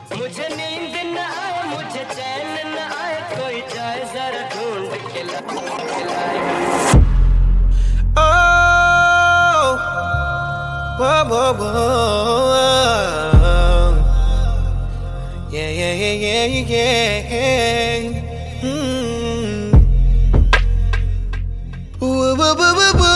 मुझे नींद न आए, मुझे चैन न आए, कोई जाए जरा ढूंढ के लाए। Oh, whoa, whoa, whoa. Yeah, yeah, yeah, yeah, yeah. Whoa, whoa, whoa, whoa, whoa.